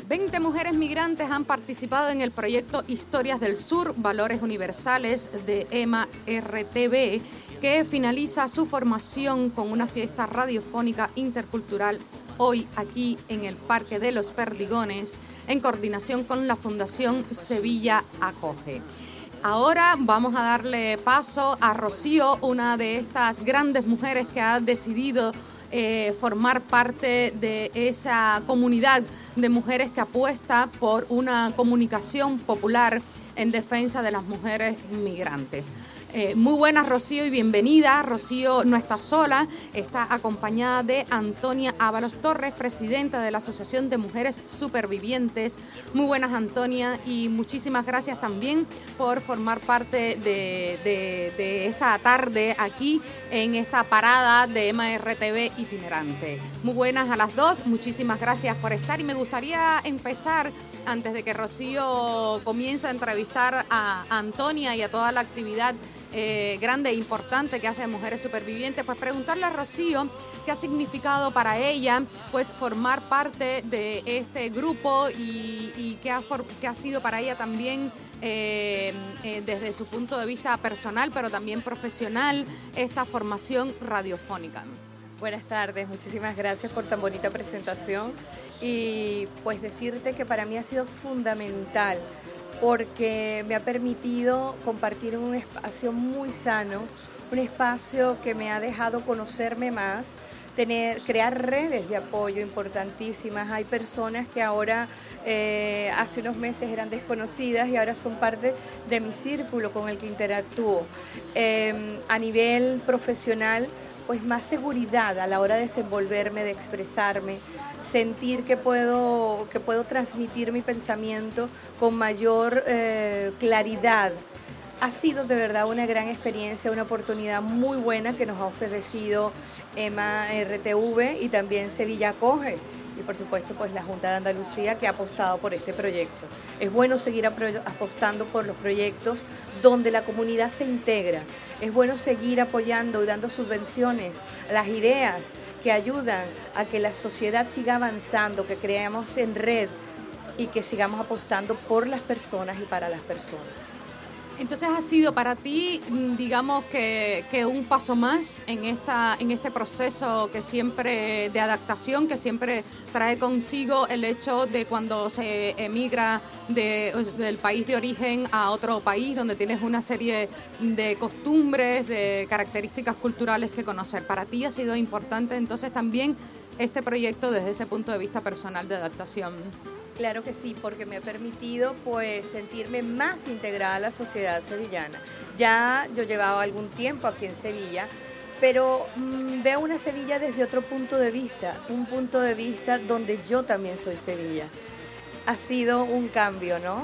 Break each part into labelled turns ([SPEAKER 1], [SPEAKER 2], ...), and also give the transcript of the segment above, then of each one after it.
[SPEAKER 1] 20 mujeres migrantes han participado en el proyecto Historias del Sur, Valores Universales de EMA RTV, que finaliza su formación con una fiesta radiofónica intercultural hoy aquí en el Parque de los Perdigones, en coordinación con la Fundación Sevilla Acoge. Ahora vamos a darle paso a Rocío, una de estas grandes mujeres que ha decidido formar parte de esa comunidad de mujeres que apuesta por una comunicación popular en defensa de las mujeres migrantes. Muy buenas, Rocío, y bienvenida. Rocío no está sola, está acompañada de Antonia Ábalos Torres, presidenta de la Asociación de Mujeres Supervivientes. Muy buenas, Antonia, y muchísimas gracias también por formar parte de esta tarde aquí en esta parada de EMA RTV itinerante. Muy buenas a las dos, muchísimas gracias por estar, y me gustaría empezar, antes de que Rocío comience a entrevistar a Antonia y a toda la actividad grande e importante que hace Mujeres Supervivientes, pues preguntarle a Rocío qué ha significado para ella pues formar parte de este grupo y qué ha sido para ella también desde su punto de vista personal, pero también profesional, esta formación radiofónica.
[SPEAKER 2] Buenas tardes, muchísimas gracias por tan bonita presentación, y pues decirte que para mí ha sido fundamental porque me ha permitido compartir un espacio muy sano, un espacio que me ha dejado conocerme más, crear redes de apoyo importantísimas. Hay personas que ahora hace unos meses eran desconocidas y ahora son parte de mi círculo con el que interactúo. A nivel profesional, pues más seguridad a la hora de desenvolverme, de expresarme, sentir que puedo transmitir mi pensamiento con mayor claridad. Ha sido de verdad una gran experiencia, una oportunidad muy buena que nos ha ofrecido EMA RTV y también Sevilla Acoge, y por supuesto pues la Junta de Andalucía, que ha apostado por este proyecto. Es bueno seguir apostando por los proyectos donde la comunidad se integra. Es bueno seguir apoyando y dando subvenciones a las ideas que ayudan a que la sociedad siga avanzando, que creamos en red y que sigamos apostando por las personas y para las personas.
[SPEAKER 1] Entonces ha sido para ti, digamos, que un paso más en este proceso que siempre de adaptación, que siempre trae consigo el hecho de cuando se emigra del país de origen a otro país, donde tienes una serie de costumbres, de características culturales que conocer. Para ti ha sido importante entonces también este proyecto desde ese punto de vista personal de adaptación.
[SPEAKER 2] Claro que sí, porque me ha permitido pues sentirme más integrada a la sociedad sevillana. Ya yo llevaba algún tiempo aquí en Sevilla, pero veo una Sevilla desde otro punto de vista, un punto de vista donde yo también soy Sevilla. Ha sido un cambio, ¿no?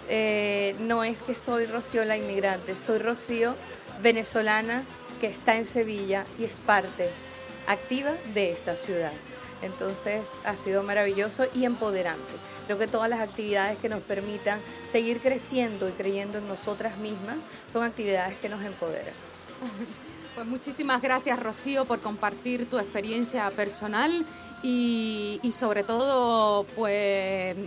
[SPEAKER 2] No es que soy Rocío la inmigrante, soy Rocío venezolana que está en Sevilla y es parte activa de esta ciudad. Entonces ha sido maravilloso y empoderante. Creo que todas las actividades que nos permitan seguir creciendo y creyendo en nosotras mismas son actividades que nos empoderan.
[SPEAKER 1] Pues muchísimas gracias, Rocío, por compartir tu experiencia personal y sobre todo pues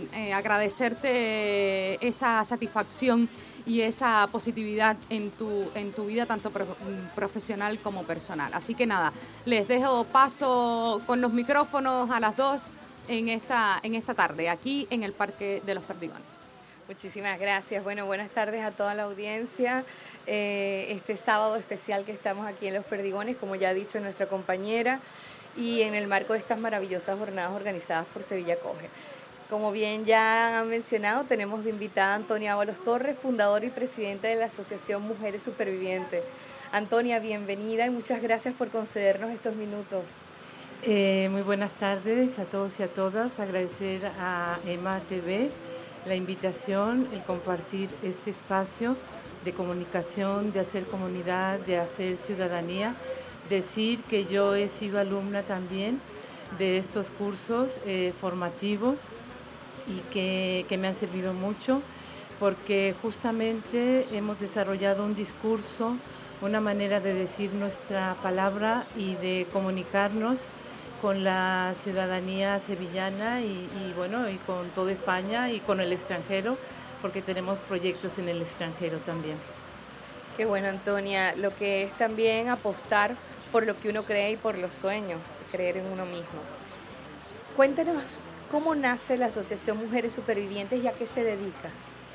[SPEAKER 1] agradecerte esa satisfacción y esa positividad en tu vida, tanto profesional como personal. Así que nada, les dejo paso con los micrófonos a las dos en esta tarde, aquí en el Parque de los Perdigones.
[SPEAKER 2] Muchísimas gracias. Bueno, buenas tardes a toda la audiencia. Este sábado especial que estamos aquí en Los Perdigones, como ya ha dicho nuestra compañera, y en el marco de estas maravillosas jornadas organizadas por Sevilla Acoge. Como bien ya han mencionado, tenemos de invitada a Antonia Ábalos Torres, fundadora y presidenta de la Asociación Mujeres Supervivientes. Antonia, bienvenida y muchas gracias por concedernos estos minutos.
[SPEAKER 3] Muy buenas tardes a todos y a todas. Agradecer a EMA TV la invitación, el compartir este espacio de comunicación, de hacer comunidad, de hacer ciudadanía. Decir que yo he sido alumna también de estos cursos formativos y que me han servido mucho, porque justamente hemos desarrollado un discurso, una manera de decir nuestra palabra y de comunicarnos con la ciudadanía sevillana bueno, y con toda España y con el extranjero, porque tenemos proyectos en el extranjero también.
[SPEAKER 2] Qué bueno, Antonia, lo que es también apostar por lo que uno cree y por los sueños, creer en uno mismo. Cuéntanos cómo nace la Asociación Mujeres Supervivientes y a qué se dedica.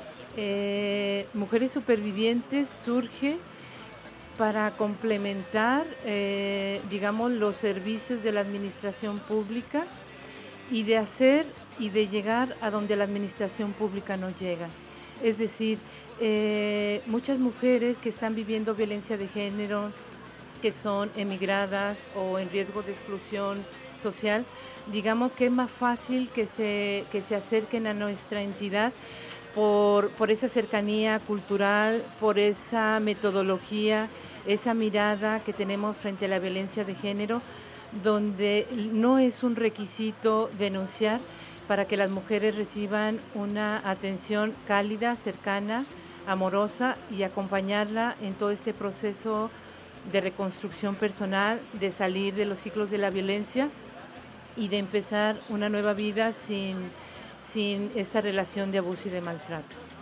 [SPEAKER 3] Mujeres Supervivientes surge para complementar, digamos, los servicios de la administración pública y de hacer y de llegar a donde la administración pública no llega. Es decir, muchas mujeres que están viviendo violencia de género, que son emigradas o en riesgo de exclusión social, digamos que es más fácil que se acerquen a nuestra entidad por esa cercanía cultural, por esa metodología, esa mirada que tenemos frente a la violencia de género, donde no es un requisito denunciar para que las mujeres reciban una atención cálida, cercana, amorosa y acompañarla en todo este proceso de reconstrucción personal, de salir de los ciclos de la violencia y de empezar una nueva vida sin esta relación de abuso y de maltrato.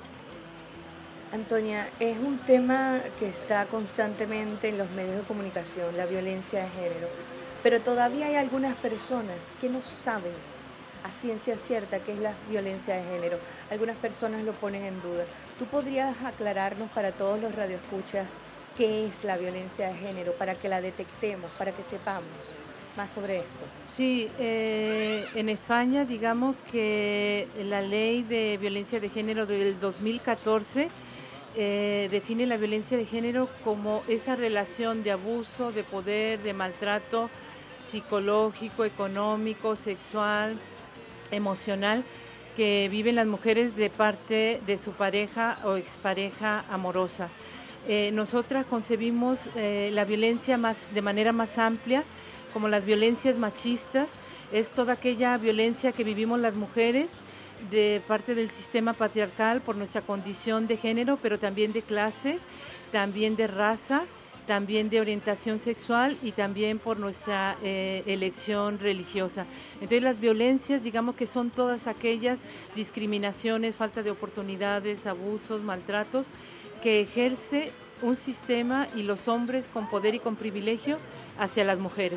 [SPEAKER 2] Antonia, es un tema que está constantemente en los medios de comunicación, la violencia de género, pero todavía hay algunas personas que no saben a ciencia cierta qué es la violencia de género. Algunas personas lo ponen en duda. ¿Tú podrías aclararnos para todos los radioescuchas qué es la violencia de género, para que la detectemos, para que sepamos más sobre esto?
[SPEAKER 3] Sí, en España, digamos que la ley de violencia de género del 2014 define la violencia de género como esa relación de abuso, de poder, de maltrato psicológico, económico, sexual, emocional, que viven las mujeres de parte de su pareja o expareja amorosa. Nosotras concebimos la violencia de manera más amplia, como las violencias machistas, es toda aquella violencia que vivimos las mujeres de parte del sistema patriarcal por nuestra condición de género, pero también de clase, también de raza, también de orientación sexual y también por nuestra elección religiosa. Entonces las violencias, digamos que son todas aquellas discriminaciones, falta de oportunidades, abusos, maltratos que ejerce un sistema y los hombres con poder y con privilegio hacia las mujeres.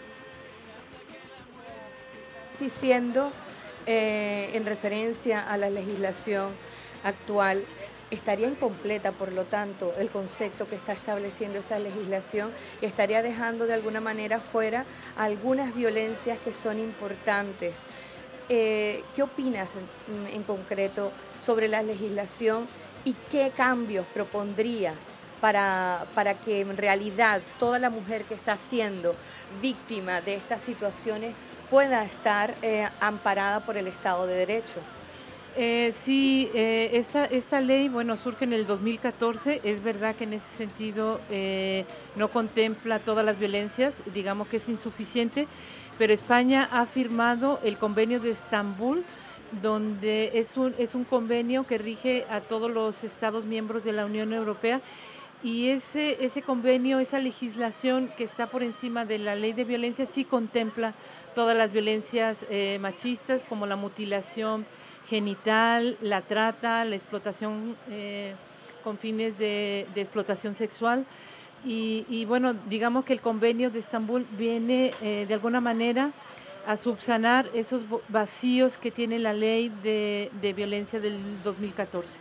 [SPEAKER 2] Diciendo en referencia a la legislación actual, estaría incompleta, por lo tanto, el concepto que está estableciendo esta legislación y estaría dejando de alguna manera fuera algunas violencias que son importantes. ¿Qué opinas en concreto sobre la legislación y qué cambios propondrías para que en realidad toda la mujer que está siendo víctima de estas situaciones pueda estar amparada por el Estado de Derecho?
[SPEAKER 3] Sí, esta ley, bueno, surge en el 2014, es verdad que en ese sentido no contempla todas las violencias, digamos que es insuficiente, pero España ha firmado el Convenio de Estambul, donde es un convenio que rige a todos los Estados miembros de la Unión Europea, y ese convenio, esa legislación que está por encima de la ley de violencia sí contempla todas las violencias machistas, como la mutilación genital, la trata, la explotación con fines de explotación sexual. Y bueno, digamos que el convenio de Estambul viene de alguna manera a subsanar esos vacíos que tiene la ley de violencia del 2014.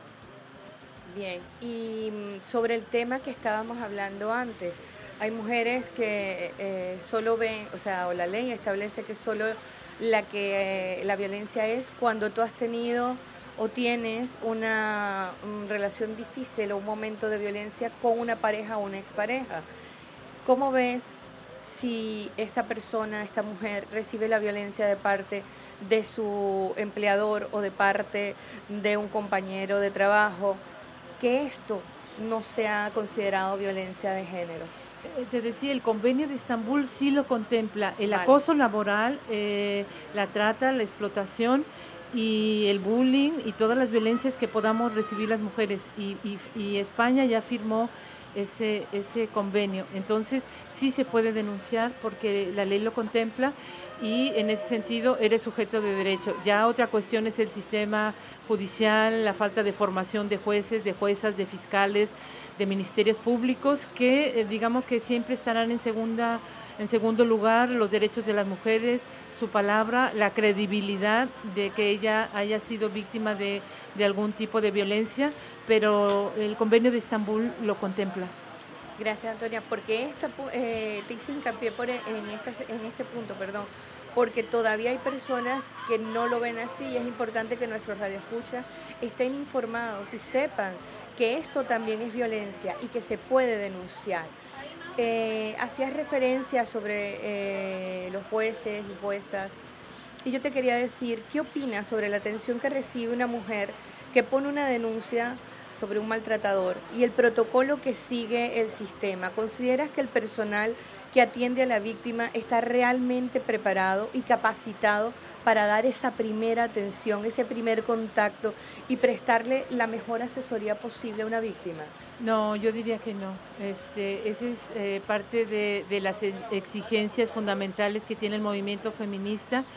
[SPEAKER 2] Bien, y sobre el tema que estábamos hablando antes, hay mujeres que solo ven, o la ley establece que solo la violencia es cuando tú has tenido o tienes una relación difícil o un momento de violencia con una pareja o una expareja. ¿Cómo ves si esta persona, esta mujer, recibe la violencia de parte de su empleador o de parte de un compañero de trabajo, que esto no sea considerado violencia de género?
[SPEAKER 3] Te decía, el convenio de Estambul sí lo contempla, el acoso laboral, la trata, la explotación y el bullying y todas las violencias que podamos recibir las mujeres. Y España ya firmó ese convenio. Entonces sí se puede denunciar porque la ley lo contempla y en ese sentido eres sujeto de derecho. Ya otra cuestión es el sistema judicial, la falta de formación de jueces, de juezas, de fiscales, de ministerios públicos que digamos que siempre estarán en segundo lugar los derechos de las mujeres, su palabra, la credibilidad de que ella haya sido víctima de algún tipo de violencia, pero el convenio de Estambul lo contempla.
[SPEAKER 2] Gracias, Antonia, porque te hice hincapié en este punto, porque todavía hay personas que no lo ven así y es importante que nuestros radioescuchas estén informados y sepan que esto también es violencia y que se puede denunciar. Hacías referencia sobre los jueces y juezas y yo te quería decir, ¿qué opinas sobre la atención que recibe una mujer que pone una denuncia sobre un maltratador y el protocolo que sigue el sistema? ¿Consideras que el personal que atiende a la víctima está realmente preparado y capacitado para dar esa primera atención, ese primer contacto y prestarle la mejor asesoría posible a una víctima?
[SPEAKER 3] No, yo diría que no. Esa es parte de las exigencias fundamentales que tiene el movimiento feminista.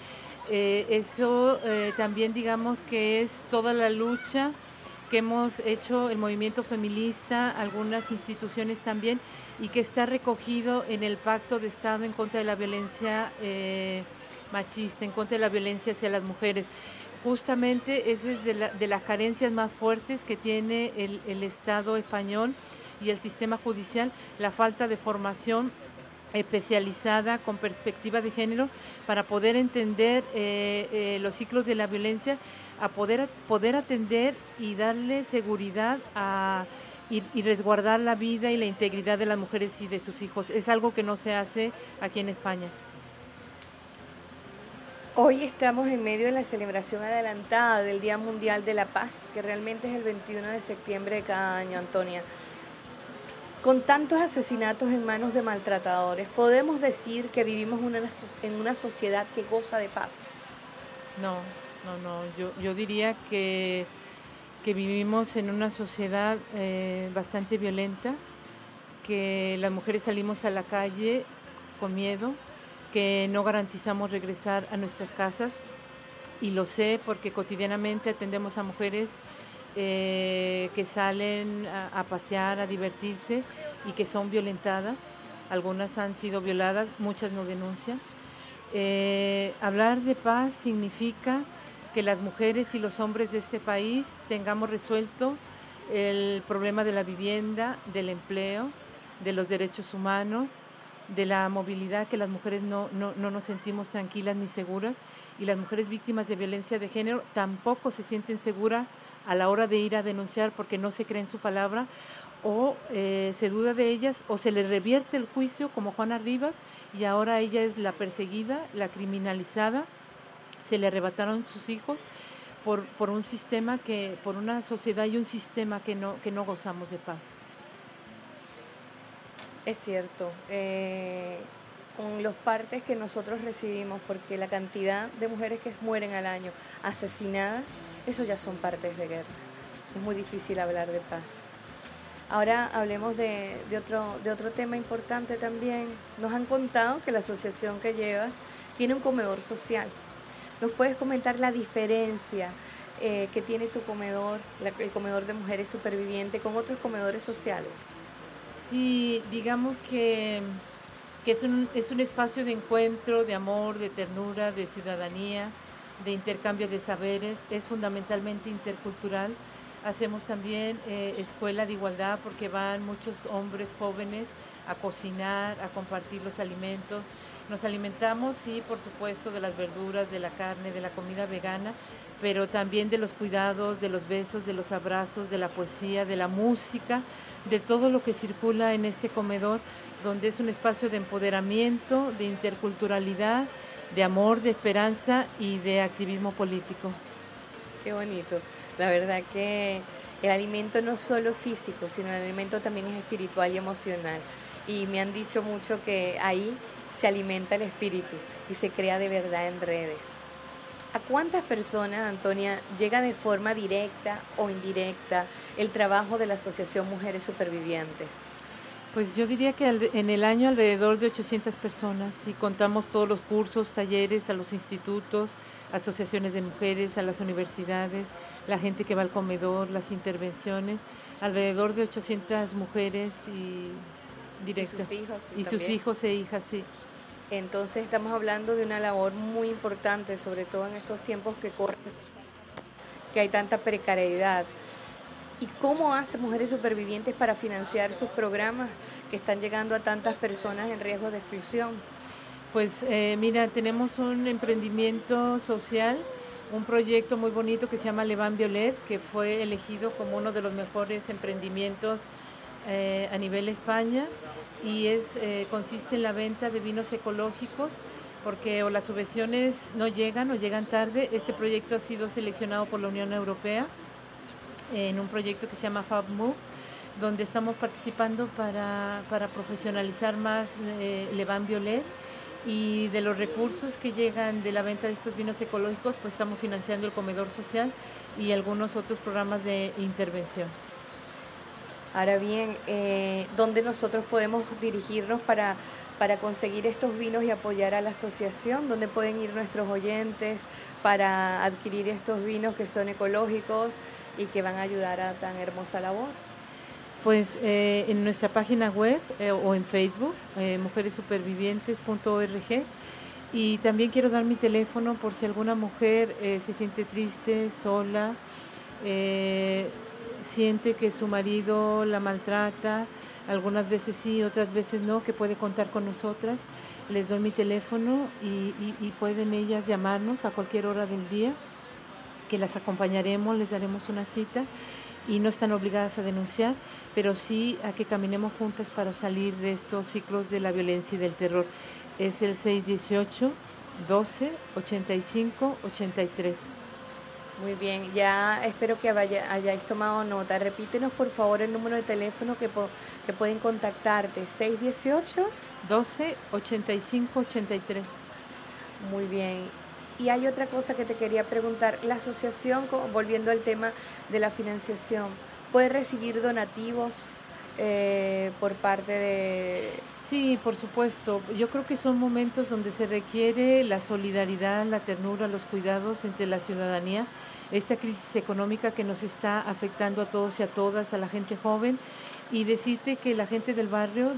[SPEAKER 3] Eso también digamos que es toda la lucha que hemos hecho el movimiento feminista, algunas instituciones también, y que está recogido en el Pacto de Estado en contra de la violencia machista, en contra de la violencia hacia las mujeres. Justamente esa es de las carencias más fuertes que tiene el Estado español y el sistema judicial, la falta de formación especializada con perspectiva de género para poder entender los ciclos de la violencia, a poder atender y darle seguridad y resguardar la vida y la integridad de las mujeres y de sus hijos. Es algo que no se hace aquí en España.
[SPEAKER 2] Hoy estamos en medio de la celebración adelantada del Día Mundial de la Paz, que realmente es el 21 de septiembre de cada año, Antonia. Con tantos asesinatos en manos de maltratadores, ¿podemos decir que vivimos en una sociedad que goza de paz?
[SPEAKER 3] No. Yo diría que vivimos en una sociedad bastante violenta, que las mujeres salimos a la calle con miedo, que no garantizamos regresar a nuestras casas, y lo sé porque cotidianamente atendemos a mujeres que salen a pasear, a divertirse y que son violentadas. Algunas han sido violadas, muchas no denuncian. Hablar de paz significa que las mujeres y los hombres de este país tengamos resuelto el problema de la vivienda, del empleo, de los derechos humanos, de la movilidad, que las mujeres no nos sentimos tranquilas ni seguras, y las mujeres víctimas de violencia de género tampoco se sienten seguras a la hora de ir a denunciar porque no se cree en su palabra, o se duda de ellas, o se le revierte el juicio como Juana Rivas, y ahora ella es la perseguida, la criminalizada, se le arrebataron sus hijos por un sistema por una sociedad y un sistema que no gozamos de paz.
[SPEAKER 2] Es cierto, con los partes que nosotros recibimos, porque la cantidad de mujeres que mueren al año asesinadas, eso ya son partes de guerra. Es muy difícil hablar de paz. Ahora hablemos de otro tema importante también. Nos han contado que la asociación que llevas tiene un comedor social. ¿Nos puedes comentar la diferencia que tiene tu comedor, el comedor de mujeres supervivientes, con otros comedores sociales?
[SPEAKER 3] Sí, digamos que es un espacio de encuentro, de amor, de ternura, de ciudadanía, de intercambio de saberes. Es fundamentalmente intercultural. Hacemos también escuela de igualdad porque van muchos hombres jóvenes a cocinar, a compartir los alimentos. Nos alimentamos, sí, por supuesto, de las verduras, de la carne, de la comida vegana, pero también de los cuidados, de los besos, de los abrazos, de la poesía, de la música, de todo lo que circula en este comedor, donde es un espacio de empoderamiento, de interculturalidad, de amor, de esperanza y de activismo político.
[SPEAKER 2] Qué bonito. La verdad que el alimento no es solo físico, sino el alimento también es espiritual y emocional. Y me han dicho mucho que ahí se alimenta el espíritu y se crea de verdad en redes. ¿A cuántas personas, Antonia, llega de forma directa o indirecta el trabajo de la Asociación Mujeres Supervivientes?
[SPEAKER 3] Pues yo diría que en el año alrededor de 800 personas, si contamos todos los cursos, talleres a los institutos, asociaciones de mujeres, a las universidades, la gente que va al comedor, las intervenciones, alrededor de 800 mujeres y directas.
[SPEAKER 2] Y
[SPEAKER 3] sus hijos e hijas, sí.
[SPEAKER 2] Entonces estamos hablando de una labor muy importante, sobre todo en estos tiempos que corren, que hay tanta precariedad. ¿Y cómo hace Mujeres Supervivientes para financiar sus programas que están llegando a tantas personas en riesgo de exclusión?
[SPEAKER 3] Pues mira, tenemos un emprendimiento social, un proyecto muy bonito que se llama Le Bain Violet, que fue elegido como uno de los mejores emprendimientos a nivel España, y consiste en la venta de vinos ecológicos, porque o las subvenciones no llegan o llegan tarde. Este proyecto ha sido seleccionado por la Unión Europea en un proyecto que se llama FabMove, donde estamos participando para profesionalizar más Le Bain Violet, y de los recursos que llegan de la venta de estos vinos ecológicos, pues estamos financiando el comedor social y algunos otros programas de intervención.
[SPEAKER 2] Ahora bien, ¿dónde nosotros podemos dirigirnos para conseguir estos vinos y apoyar a la asociación? ¿Dónde pueden ir nuestros oyentes para adquirir estos vinos que son ecológicos y que van a ayudar a tan hermosa labor?
[SPEAKER 3] Pues en nuestra página web o en Facebook, mujeressupervivientes.org, y también quiero dar mi teléfono por si alguna mujer se siente triste, sola, siente que su marido la maltrata, algunas veces sí, otras veces no, que puede contar con nosotras. Les doy mi teléfono y pueden ellas llamarnos a cualquier hora del día, que las acompañaremos, les daremos una cita, y no están obligadas a denunciar, pero sí a que caminemos juntas para salir de estos ciclos de la violencia y del terror. Es el 618 12 85 83.
[SPEAKER 2] Muy bien, ya espero que hayáis tomado nota. Repítenos por favor el número de teléfono que pueden contactarte. 618
[SPEAKER 3] 12 85 83.
[SPEAKER 2] Muy bien. Y hay otra cosa que te quería preguntar. La asociación, volviendo al tema de la financiación, ¿puede recibir donativos por parte de...?
[SPEAKER 3] Sí, por supuesto. Yo creo que son momentos donde se requiere la solidaridad, la ternura, los cuidados entre la ciudadanía. Esta crisis económica que nos está afectando a todos y a todas, a la gente joven, y decirte que la gente del barrio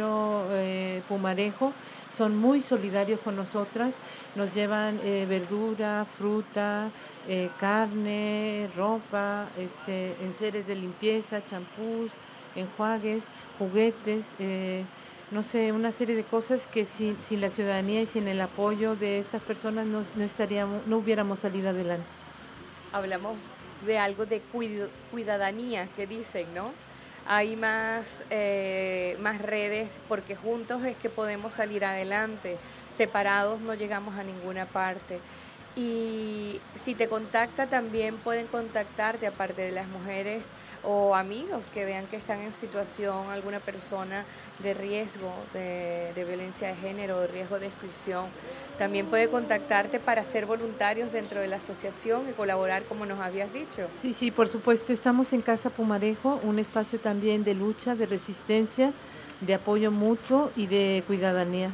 [SPEAKER 3] Pumarejo, son muy solidarios con nosotras. Nos llevan verdura, fruta, carne, ropa, enseres de limpieza, champús, enjuagues, juguetes, no sé, una serie de cosas que sin la ciudadanía y sin el apoyo de estas personas no hubiéramos salido adelante.
[SPEAKER 2] Hablamos de algo de cuidadanía que dicen, ¿no? Hay más redes, porque juntos es que podemos salir adelante, separados no llegamos a ninguna parte. Y si te contacta, también pueden contactarte, aparte de las mujeres o amigos que vean que están en situación, alguna persona de riesgo de violencia de género, de riesgo de exclusión. También puede contactarte para ser voluntarios dentro de la asociación y colaborar, como nos habías dicho.
[SPEAKER 3] Sí, por supuesto. Estamos en Casa Pumarejo, un espacio también de lucha, de resistencia, de apoyo mutuo y de cuidadanía.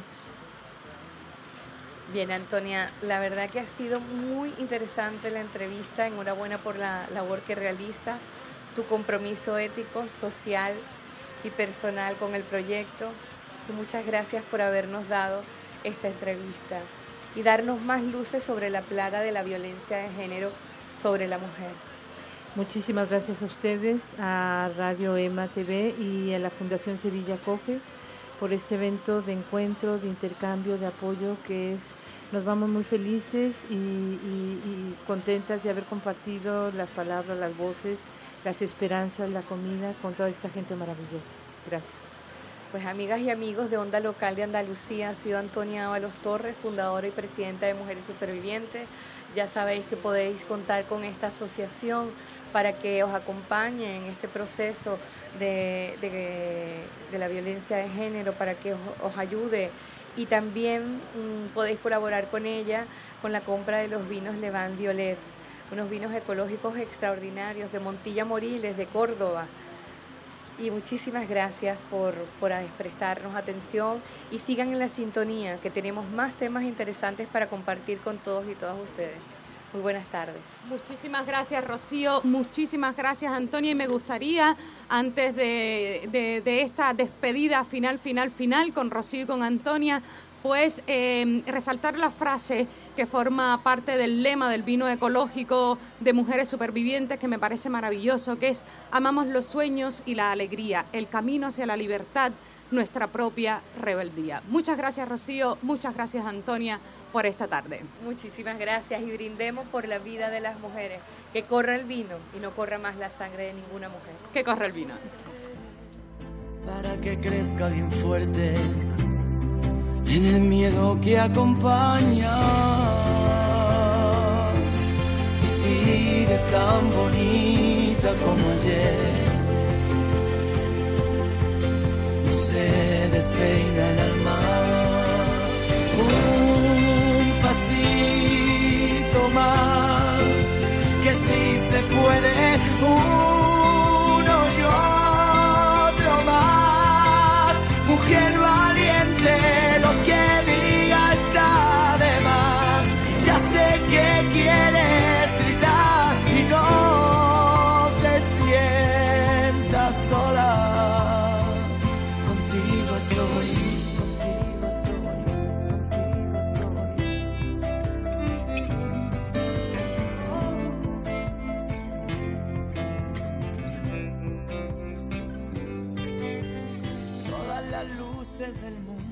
[SPEAKER 2] Bien, Antonia, la verdad que ha sido muy interesante la entrevista. Enhorabuena por la labor que realizas, tu compromiso ético, social y personal con el proyecto. Y muchas gracias por habernos dado esta entrevista y darnos más luces sobre la plaga de la violencia de género sobre la mujer.
[SPEAKER 3] Muchísimas gracias a ustedes, a Radio EMA TV y a la Fundación Sevilla Acoge por este evento de encuentro, de intercambio, de apoyo nos vamos muy felices y contentas de haber compartido las palabras, las voces, las esperanzas, la comida con toda esta gente maravillosa. Gracias.
[SPEAKER 2] Pues amigas y amigos de Onda Local de Andalucía, ha sido Antonia Ábalos Torres, fundadora y presidenta de Mujeres Supervivientes. Ya sabéis que podéis contar con esta asociación para que os acompañe en este proceso de la violencia de género, para que os ayude, y también podéis colaborar con ella con la compra de los vinos Le Bain Violet, unos vinos ecológicos extraordinarios de Montilla Moriles, de Córdoba. Y muchísimas gracias por prestarnos atención y sigan en la sintonía, que tenemos más temas interesantes para compartir con todos y todas ustedes. Muy buenas tardes.
[SPEAKER 1] Muchísimas gracias, Rocío. Muchísimas gracias, Antonia. Y me gustaría, antes de esta despedida final con Rocío y con Antonia, pues resaltar la frase que forma parte del lema del vino ecológico de Mujeres Supervivientes, que me parece maravilloso, que es: amamos los sueños y la alegría, el camino hacia la libertad, nuestra propia rebeldía. Muchas gracias, Rocío. Muchas gracias, Antonia, por esta tarde.
[SPEAKER 2] Muchísimas gracias y brindemos por la vida de las mujeres. Que corra el vino y no corra más la sangre de ninguna mujer.
[SPEAKER 1] Que corra el vino.
[SPEAKER 4] Para que crezca bien fuerte en el miedo que acompaña, y sigues tan bonita como ayer. No se despeina el alma, un pasito más, que sí se puede, uno y otro más. Mujer valiente, lo que diga está de más. Ya sé que quieres gritar y no te sientas sola. Contigo estoy, contigo estoy, contigo estoy. Todas las luces del mundo